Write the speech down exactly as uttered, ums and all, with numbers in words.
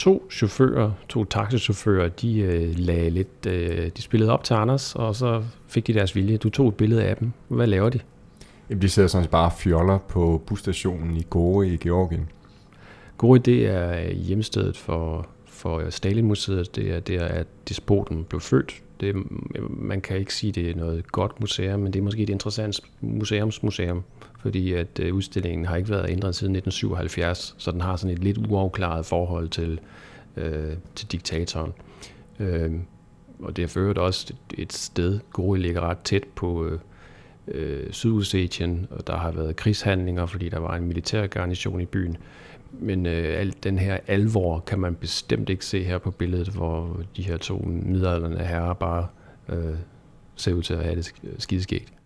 to chauffører, to taxichauffører, de øh, lagde lidt, øh, de spillede op til Anders, og så fik de deres vilje. Du tog et billede af dem. Hvad laver de? Jamen, de sidder sådan set bare fjoller på busstationen i Gori i Georgien. Gori, det er hjemstedet for, for Stalin-museet. Det er der, at despoten blev født. Det, man kan ikke sige, det er noget godt museum, men det er måske et interessant museumsmuseum, fordi at udstillingen har ikke været ændret siden nitten syvoghalvfjerds, så den har sådan et lidt uafklaret forhold til, øh, til diktatoren. Øh, og det er for øvrigt også et, et sted, Gori ligger ret tæt på øh, Sydossetien, og der har været krigshandlinger, fordi der var en militær garnison i byen. Men øh, al den her alvor kan man bestemt ikke se her på billedet, hvor de her to midaldrende herrer bare øh, ser ud til at have det skideskægt.